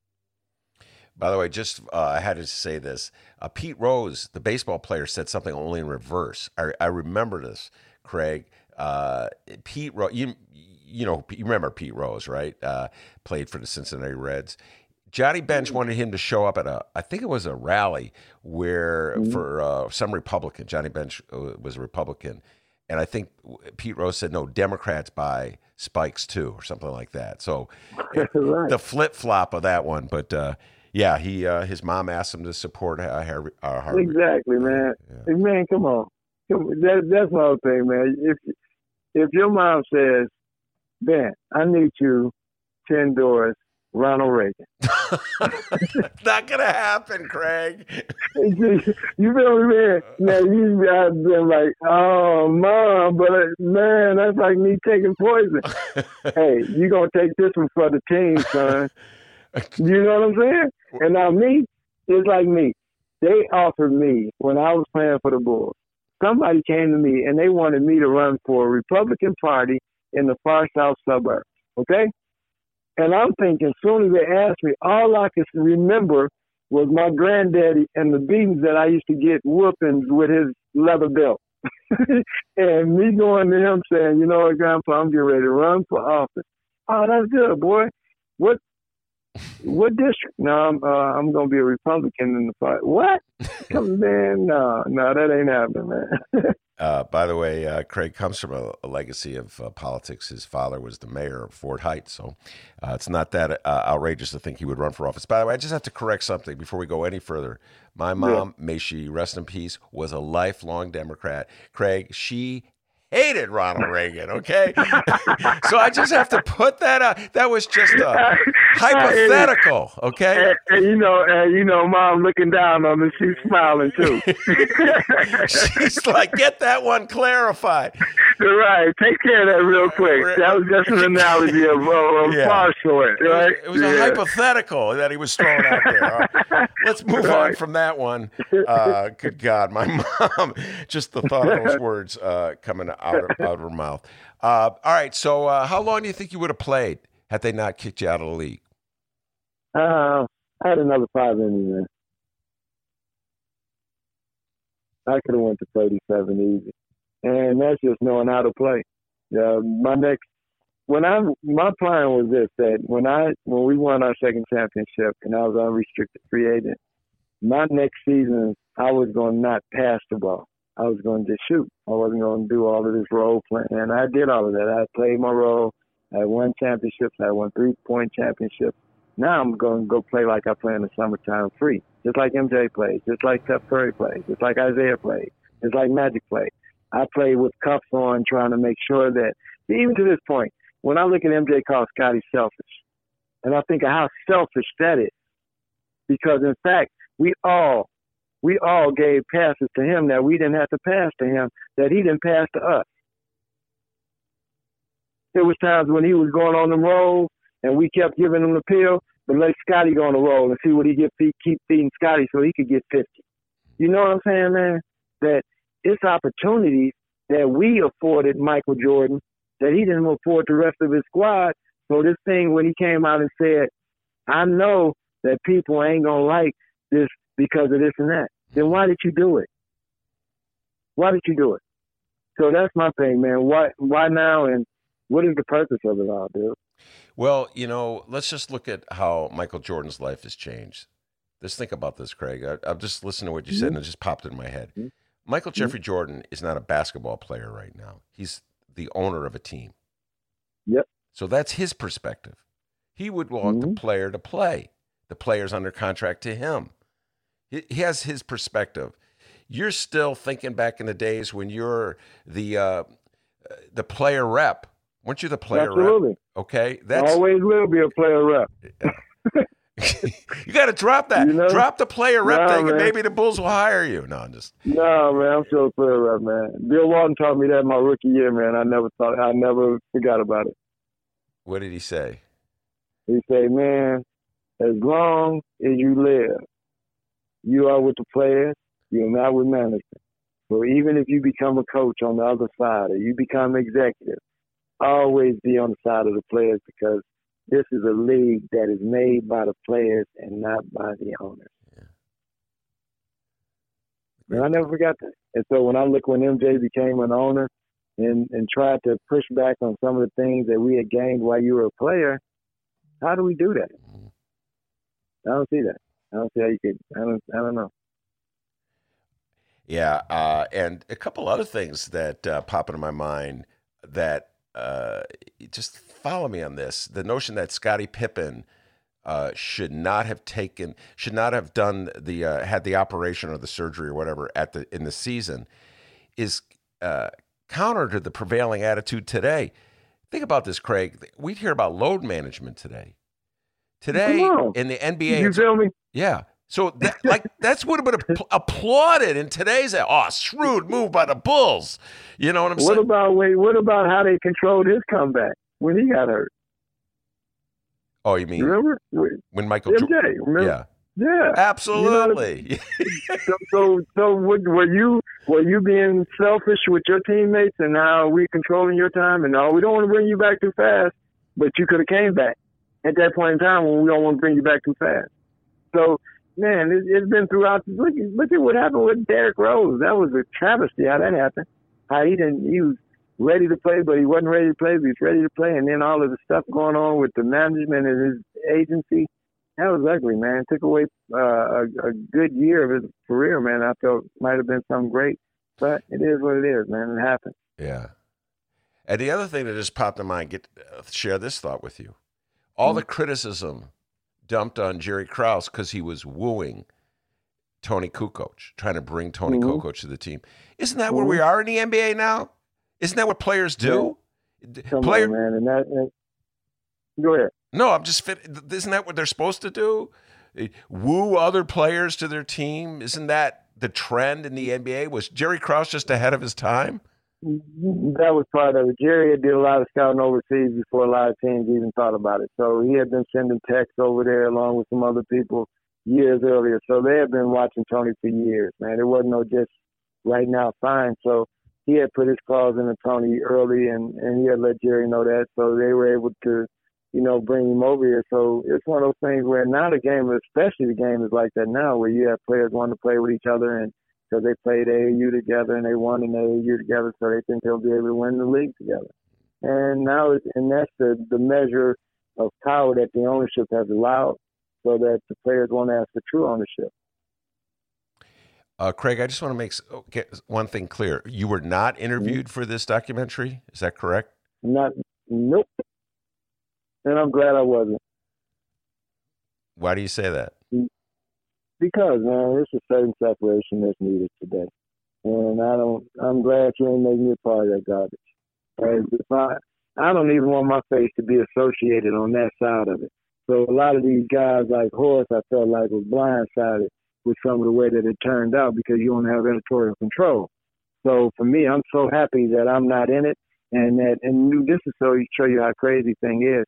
By the way, I had to say this. Pete Rose, the baseball player, said something only in reverse. I remember this, Craig. Pete Rose, you remember Pete Rose, right? Played for the Cincinnati Reds. Johnny Bench wanted him to show up at I think it was a rally where for some Republican. Johnny Bench was a Republican. And I think Pete Rose said, no, Democrats buy spikes too, or something like that. So the flip-flop of that one. But, his mom asked him to support Harvard.
Exactly, man. Yeah. Man, come on. That's my whole thing, man. If your mom says, Ben, I need you to endorse Ronald Reagan.
Not gonna happen, Craig.
You feel me, man? Now I've been like, oh, Mom, but man, that's like me taking poison. Hey, you gonna take this one for the team, son. You know what I'm saying? And now me, it's like me. They offered me, when I was playing for the Bulls, somebody came to me and they wanted me to run for a Republican Party in the far south suburbs, okay? And I'm thinking, as soon as they asked me, all I could remember was my granddaddy and the beatings that I used to get whoopings with his leather belt. And me going to him saying, you know what, Grandpa, I'm getting ready to run for office. Oh, that's good, boy. What district? No, I'm going to be a Republican in the fight. What? Come man, no, that ain't happening, man.
By the way, Craig comes from a legacy of politics. His father was the mayor of Fort Heights, so it's not that outrageous to think he would run for office. By the way, I just have to correct something before we go any further. My mom, may she rest in peace, was a lifelong Democrat. Craig, she hated Ronald Reagan, okay? So I just have to put that out. That was just a hypothetical, okay?
And you know, Mom looking down on me, she's smiling too.
She's like, get that one clarified.
Right, take care of that real quick. That was just an analogy of far short, right?
It was a hypothetical that he was throwing out there. Let's move on from that one. Good God, my mom, just the thought of those words coming out of her mouth. All right, so how long do you think you would have played had they not kicked you out of the league?
I had another 5 innings, man. I could have went to 37 easy. And that's just knowing how to play. My plan was this, that when we won our second championship and I was unrestricted free agent, my next season I was going to not pass the ball. I was going to just shoot. I wasn't going to do all of this role playing. And I did all of that. I played my role. I won championships. I won 3-point championships. Now I'm going to go play like I play in the summertime free, just like MJ plays, just like Steph Curry plays, just like Isaiah plays, just like Magic plays. I play with cuffs on, trying to make sure that, even to this point, when I look at MJ call Scotty selfish, and I think of how selfish that is, because in fact, we all gave passes to him that we didn't have to pass to him, that he didn't pass to us. There was times when he was going on the roll, and we kept giving him the pill, but let Scotty go on the roll and see what he keep feeding Scotty so he could get 50. You know what I'm saying, man? That it's opportunities that we afforded Michael Jordan that he didn't afford the rest of his squad. So this thing, when he came out and said, I know that people ain't going to like this because of this and that, then why did you do it? Why did you do it? So that's my thing, man. Why now, and what is the purpose of it all, dude?
Well, let's just look at how Michael Jordan's life has changed. Just think about this, Craig. I'm just listening to what you said, and it just popped in my head. Mm-hmm. Michael Jeffrey Jordan is not a basketball player right now. He's the owner of a team.
Yep.
So that's his perspective. He would want the player to play. The player's under contract to him. He has his perspective. You're still thinking back in the days when you're the player rep. Weren't you the player
Absolutely.
rep? Okay.
Always will be a player rep.
You got to drop that. Drop the player rep thing, and maybe the Bulls will hire you. No, I'm just.
No, man, I'm still a player rep, man. Bill Walton taught me that my rookie year, man. I never forgot about it.
What did he say?
He said, man, as long as you live, you are with the players, you're not with management. So even if you become a coach on the other side or you become executive, always be on the side of the players, because this is a league that is made by the players and not by the owners. Yeah. And I never forgot that. And so when MJ became an owner and tried to push back on some of the things that we had gained while you were a player, how do we do that? I don't see that. I don't see how you could. I don't know.
Yeah, and a couple other things that pop into my mind that just follow me on this. The notion that Scottie Pippen should not have done had the operation or the surgery or whatever in the season is counter to the prevailing attitude today. Think about this, Craig. We hear about load management today. Today in the NBA,
you feel me?
Yeah. So that's would have been applauded in today's. Shrewd move by the Bulls. You know what I'm saying?
What about how they controlled his comeback when he got hurt?
Oh, you mean
remember
when Michael
MJ? Remember? Yeah,
absolutely.
So were you being selfish with your teammates, and now we're controlling your time, and no, we don't want to bring you back too fast, but you could have came back at that point in time when we don't want to bring you back too fast. So, man, it's been throughout. Look at what happened with Derrick Rose. That was a travesty how that happened. How he was ready to play, but he wasn't ready to play, but he was ready to play. And then all of the stuff going on with the management and his agency, that was ugly, man. It took away a good year of his career, man. I felt might have been something great. But it is what it is, man. It happened.
Yeah. And the other thing that just popped in mind, share this thought with you. All the criticism dumped on Jerry Krause because he was wooing Tony Kukoc, trying to bring Tony Kukoc to the team. Isn't that where we are in the NBA now? Isn't that what players do?
Come on, man. Go ahead.
No, isn't that what they're supposed to do? Woo other players to their team? Isn't that the trend in the NBA? Was Jerry Krause just ahead of his time?
That was part of it. Jerry did a lot of scouting overseas before a lot of teams even thought about it. So he had been sending texts over there along with some other people years earlier. So they had been watching Tony for years, man. It wasn't no just right now fine. So he had put his claws into Tony early, and he had let Jerry know that. So they were able to, bring him over here. So it's one of those things where now the game, especially the game is like that now, where you have players wanting to play with each other, and because they played AAU together and they won in AAU together, so they think they'll be able to win the league together. And now, that's the measure of power that the ownership has allowed, so that the players won't ask for true ownership.
Craig, I just want to make one thing clear. You were not interviewed for this documentary. Is that correct?
Nope. And I'm glad I wasn't.
Why do you say that?
Because, man, there's a certain separation that's needed today. And I'm glad you ain't making me a part of that garbage. I don't even want my face to be associated on that side of it. So a lot of these guys like Horace, I felt like was blindsided with some of the way that it turned out because you don't have editorial control. So for me, I'm so happy that I'm not in it. And this is so you show you how crazy thing is.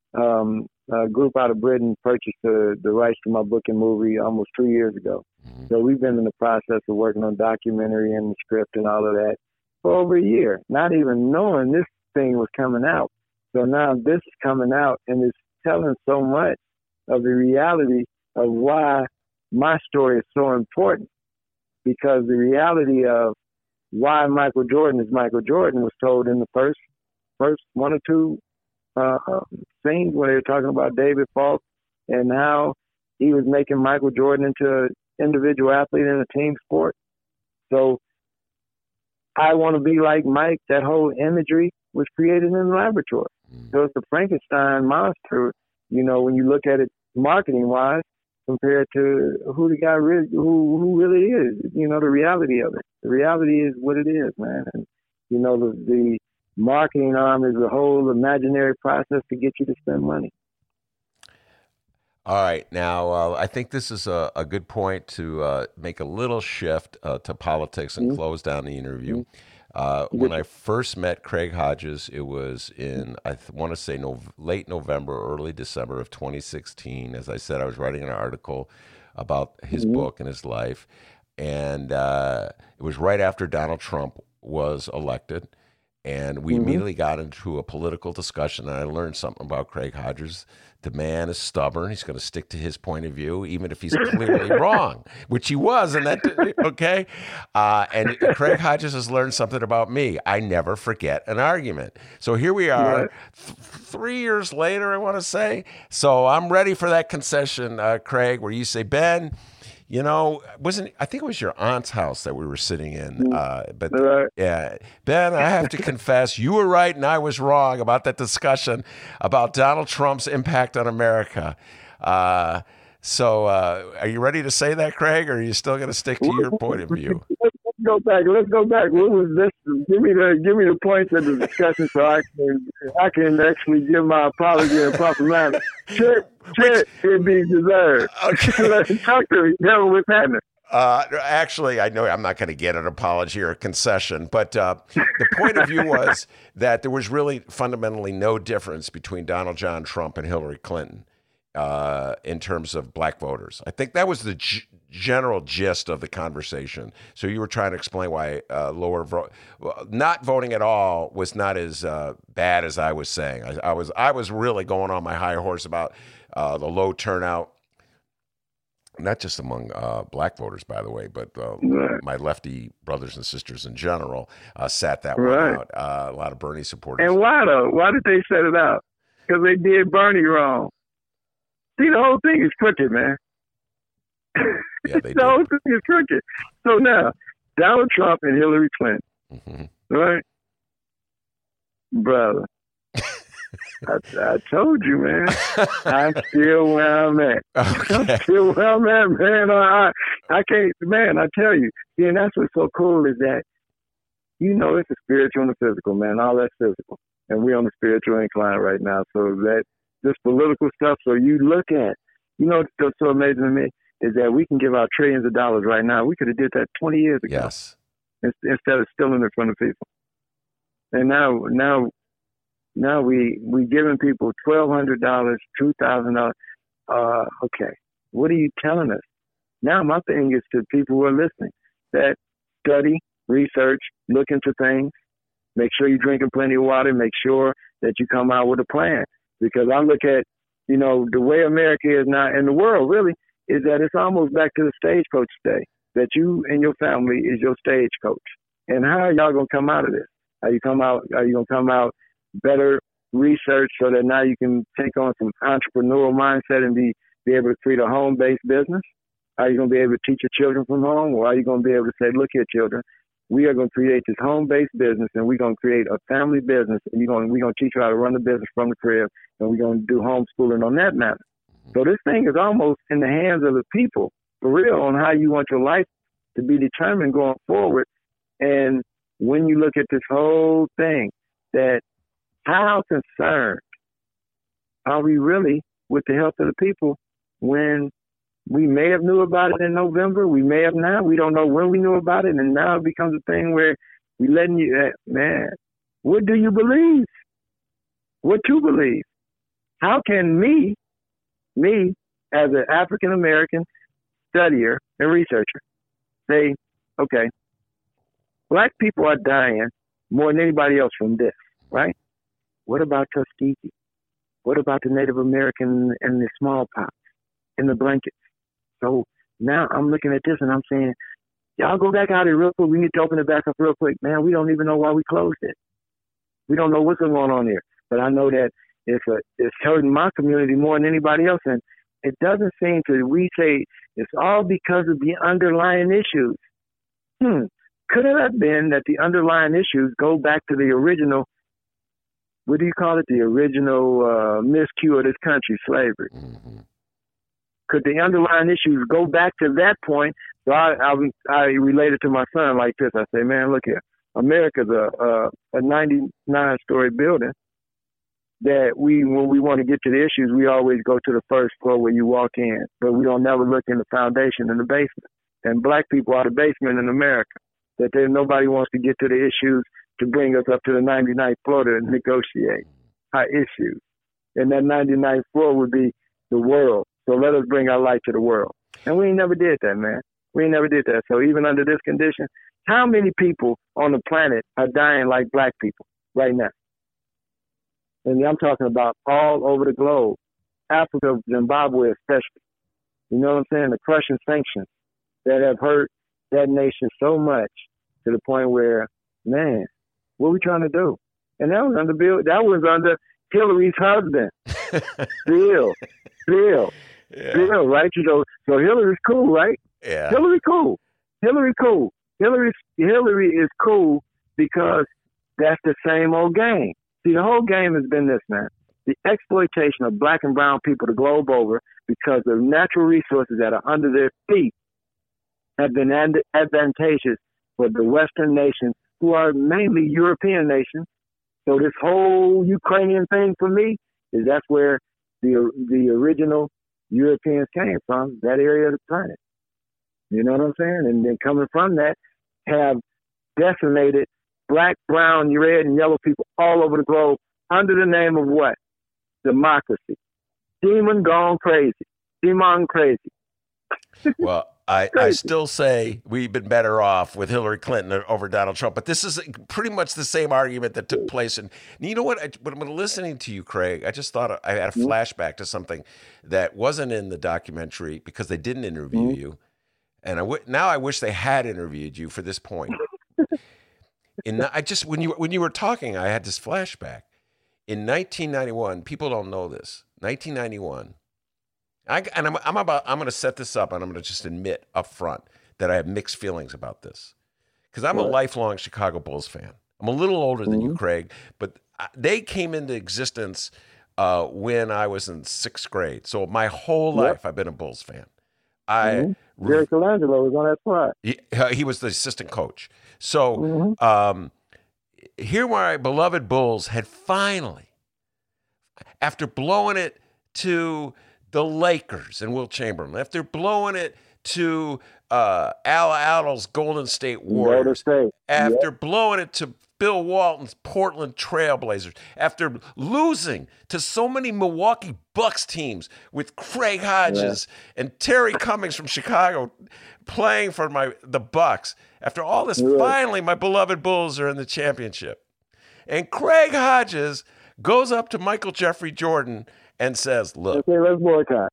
A group out of Britain purchased the rights to my book and movie almost 2 years ago. Mm-hmm. So we've been in the process of working on documentary and the script and all of that for over a year, not even knowing this thing was coming out. So now this is coming out, and it's telling so much of the reality of why my story is so important, because the reality of why Michael Jordan is Michael Jordan was told in the first one or two scenes where they were talking about David Falk and how he was making Michael Jordan into an individual athlete in a team sport. So I want to be like Mike. That whole imagery was created in the laboratory. So it's the Frankenstein monster, when you look at it marketing-wise compared to who the guy really, who really is, the reality of it. The reality is what it is, man. And, the marketing arm is a whole imaginary process to get you to spend money.
All right. Now, I think this is a good point to make a little shift to politics and close down the interview. When I first met Craig Hodges, it was in, I want to say, late November, early December of 2016. As I said, I was writing an article about his book and his life. And it was right after Donald Trump was elected. And we immediately got into a political discussion, and I learned something about Craig Hodges. The man is stubborn. He's going to stick to his point of view, even if he's clearly wrong, which he was. And that, okay? And Craig Hodges has learned something about me. I never forget an argument. So here we are, 3 years later, I want to say. So I'm ready for that concession, Craig, where you say, Ben, I think it was your aunt's house that we were sitting in. Yeah, Ben, I have to confess, you were right and I was wrong about that discussion about Donald Trump's impact on America. So are you ready to say that, Craig, or are you still going to stick to your point of view?
go back. Let's go back. What was this? Give me the points of the discussion so I can actually give my apology in proper manner. Shit, it be deserved. Okay. Talk to me. Tell me what's happening.
Actually, I know I'm not going to get an apology or a concession, but the point of view was that there was really fundamentally no difference between Donald John Trump and Hillary Clinton in terms of black voters. I think that was the general gist of the conversation. So you were trying to explain why not voting at all was not as bad as I was saying. I was really going on my high horse about the low turnout. Not just among black voters, by the way, but my lefty brothers and sisters in general sat that one out. A lot of Bernie supporters.
And why, though? Why did they set it out? Because they did Bernie wrong. See, the whole thing is crooked, man.
Yeah, they
the whole thing is crooked. So now, Donald Trump and Hillary Clinton, right? Brother. I told you, man. I'm still where I'm at.
Okay.
I'm still where I'm at, man. I can't, man, I tell you. And that's what's so cool is that, it's a spiritual and a physical, man. All that's physical. And we're on the spiritual incline right now. So that, this political stuff, so you look at, what's so amazing to me is that we can give out trillions of dollars right now. We could have did that 20 years ago.
Yes.
Instead of stealing it from the people. And now we giving people $1,200, $2,000. Okay, what are you telling us? Now my thing is to people who are listening that study, research, look into things, make sure you're drinking plenty of water, make sure that you come out with a plan. Because I look at, the way America is now in the world really is that it's almost back to the stagecoach day, that you and your family is your stagecoach. And how are y'all going to come out of this? Are you going to come out better research so that now you can take on some entrepreneurial mindset and be able to create a home-based business? Are you going to be able to teach your children from home? Or are you going to be able to say, look here, children, we are going to create this home-based business and we're going to create a family business and we're going to teach you how to run the business from the crib and we're going to do homeschooling on that matter. So this thing is almost in the hands of the people, for real, on how you want your life to be determined going forward. And when you look at this whole thing, that how concerned are we really with the health of the people when we may have knew about it in November, we may have not, we don't know when we knew about it, and now it becomes a thing where we letting you, man, what do you believe? What to believe? How can me as an African-American studier and researcher say, okay, black people are dying more than anybody else from this, right? What about Tuskegee? What about the Native American and the smallpox and the blankets? So now I'm looking at this and I'm saying, y'all go back out here real quick. We need to open it back up real quick. Man, we don't even know why we closed it. We don't know what's going on here. But I know that it's hurting my community more than anybody else. And it doesn't seem to, we say it's all because of the underlying issues. Could it have been that the underlying issues go back to the original, what do you call it? The original miscue of this country, slavery. Mm-hmm. Could the underlying issues go back to that point? So I relate it to my son like this. I say, man, look here. America's a 99-story building that when we want to get to the issues, we always go to the first floor where you walk in, but we don't never look in the foundation in the basement. And black people are the basement in America, that nobody wants to get to the issues to bring us up to the 99th floor to negotiate our issues. And that 99th floor would be the world. So let us bring our light to the world. And we ain't never did that, man. We ain't never did that. So even under this condition, how many people on the planet are dying like black people right now? And I'm talking about all over the globe, Africa, Zimbabwe especially. You know what I'm saying? The crushing sanctions that have hurt that nation so much to the point where, man, what are we trying to do? And that was under Hillary's husband, Bill, right? So Hillary's cool, right?
Yeah.
Hillary cool. Hillary is cool because that's the same old game. See, the whole game has been this, man. The exploitation of black and brown people the globe over because the natural resources that are under their feet have been advantageous for the Western nations, who are mainly European nations. So this whole Ukrainian thing for me is that's where the original Europeans came from, that area of the planet. You know what I'm saying? And then coming from that, have decimated black, brown, red, and yellow people all over the globe under the name of what? Democracy. Demon gone crazy. Demon crazy.
Well, I still say we've been better off with Hillary Clinton over Donald Trump, but this is pretty much the same argument that took place. And you know what? When listening to you, Craig, I just thought I had a flashback to something that wasn't in the documentary because they didn't interview you. And now I wish they had interviewed you for this point. When you were talking, I had this flashback. In 1991, people don't know this. 1991. I'm going to set this up, and I'm going to just admit up front that I have mixed feelings about this, because I'm a lifelong Chicago Bulls fan. I'm a little older than you, Craig, but they came into existence when I was in 6th grade. So my whole life, I've been a Bulls fan.
Jerry Colangelo was on that squad.
He was the assistant coach. So here my beloved Bulls had finally, after blowing it to the Lakers and Wilt Chamberlain, after blowing it to Al Attle's Golden State Warriors, after blowing it to Bill Walton's Portland Trailblazers, after losing to so many Milwaukee Bucks teams with Craig Hodges and Terry Cummings from Chicago playing for the Bucks, after all this, finally my beloved Bulls are in the championship. And Craig Hodges goes up to Michael Jeffrey Jordan and says, "Look,
okay, let's boycott.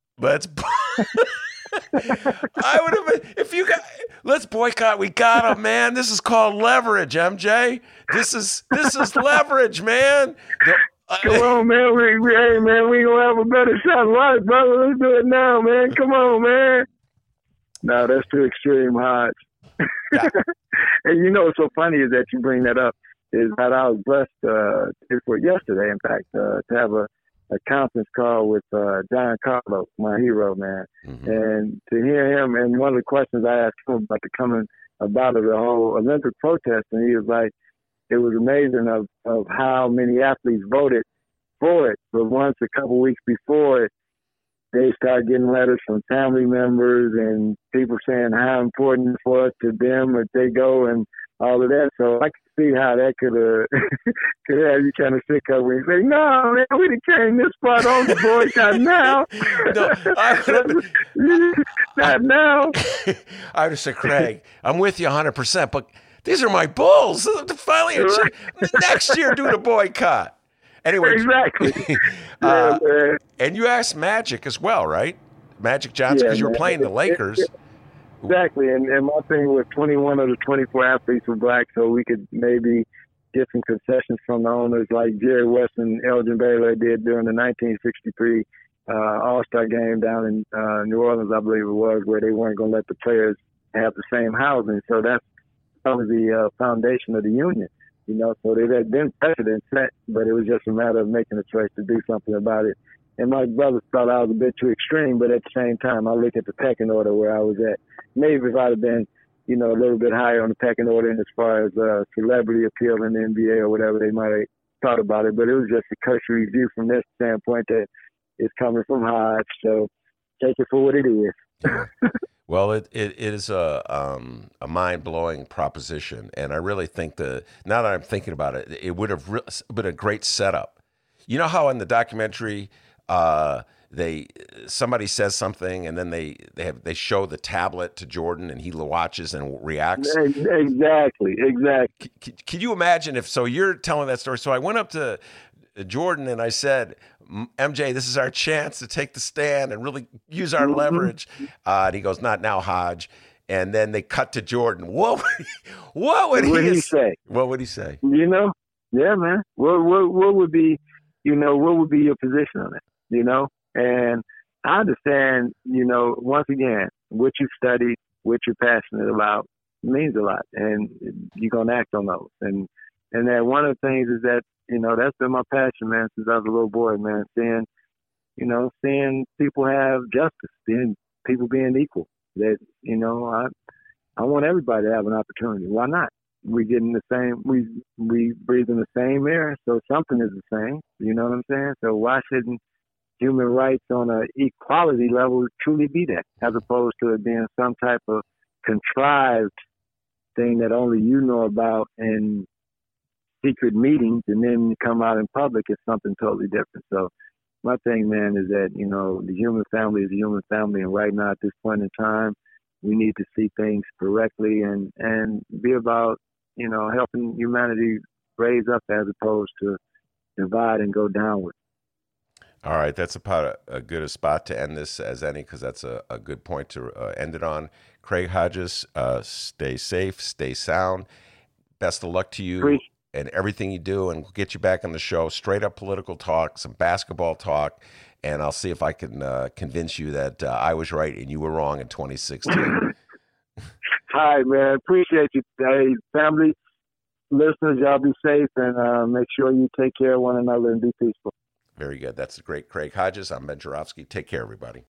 I would have been, let's boycott. We got him, man. This is called leverage, MJ. This is leverage, man.
Come on, man. Hey, man, we gonna have a better shot at life, brother. Let's do it now, man. Come on, man." No, that's too extreme, Hodge. Yeah. And you know what's so funny is that you bring that up is that I was blessed for yesterday, in fact, to have a conference call with John Carlos, my hero, man. And to hear him, and one of the questions I asked him about the whole Olympic protest, and he was like, it was amazing of how many athletes voted for it. But once a couple weeks before it, they started getting letters from family members and people saying how important it was to them if they go and all of that. So I could see how that could have you kind of sick up when you say, "No, man, we done came this far on the boycott now." Not now.
I would have said, "Craig, I'm with you 100%, but these are my Bulls. Finally, next year, do the boycott." Anyway,
exactly.
And you asked Magic as well, right? Magic Johnson, because you were playing the Lakers.
Exactly, and my thing was 21 of the 24 athletes were black, so we could maybe get some concessions from the owners like Jerry West and Elgin Baylor did during the 1963 All-Star game down in New Orleans, I believe it was, where they weren't going to let the players have the same housing. So that's probably the foundation of the union, you know. So there had been precedent set, but it was just a matter of making a choice to do something about it. And my brothers thought I was a bit too extreme, but at the same time, I look at the pecking order where I was at. Maybe if I'd have been, you know, a little bit higher on the pecking order as far as celebrity appeal in the NBA or whatever, they might have thought about it. But it was just a cursory view from this standpoint that it's coming from Hodge. So take it for what it is.
Yeah. Well, it is a mind-blowing proposition, and I really think now that I'm thinking about it, it would have been a great setup. You know how in the documentary somebody says something and then they show the tablet to Jordan and he watches and reacts?
Exactly.
Can you imagine so you're telling that story? So I went up to Jordan and I said, "MJ, this is our chance to take the stand and really use our leverage." And he goes, "Not now, Hodge." And then they cut to Jordan. What would he say? What would he say?
You know? Yeah, man. What would be, you know, what would be your position on it? You know? And I understand, you know, once again, what you studied, what you're passionate about means a lot. And you're going to act on those. And that one of the things is that, you know, that's been my passion, man, since I was a little boy, man, seeing people have justice, seeing people being equal. That, you know, I want everybody to have an opportunity. Why not? We getting the same, we breathing the same air, so something is the same. You know what I'm saying? So why shouldn't human rights on an equality level truly be that, as opposed to it being some type of contrived thing that only you know about in secret meetings, and then come out in public is something totally different. So my thing, man, is that, you know, the human family is a human family, and right now at this point in time, we need to see things correctly and be about, you know, helping humanity raise up as opposed to divide and go downward.
All right, that's about a good a spot to end this as any, because that's a good point to end it on. Craig Hodges, stay safe, stay sound. Best of luck to you and everything you do, and we'll get you back on the show. Straight up political talk, some basketball talk, and I'll see if I can convince you that I was right and you were wrong in 2016.
All right, man. Appreciate you. Hey, family, listeners, y'all be safe, and make sure you take care of one another and be peaceful.
Very good. That's the great Craig Hodges. I'm Ben Joravsky. Take care, everybody.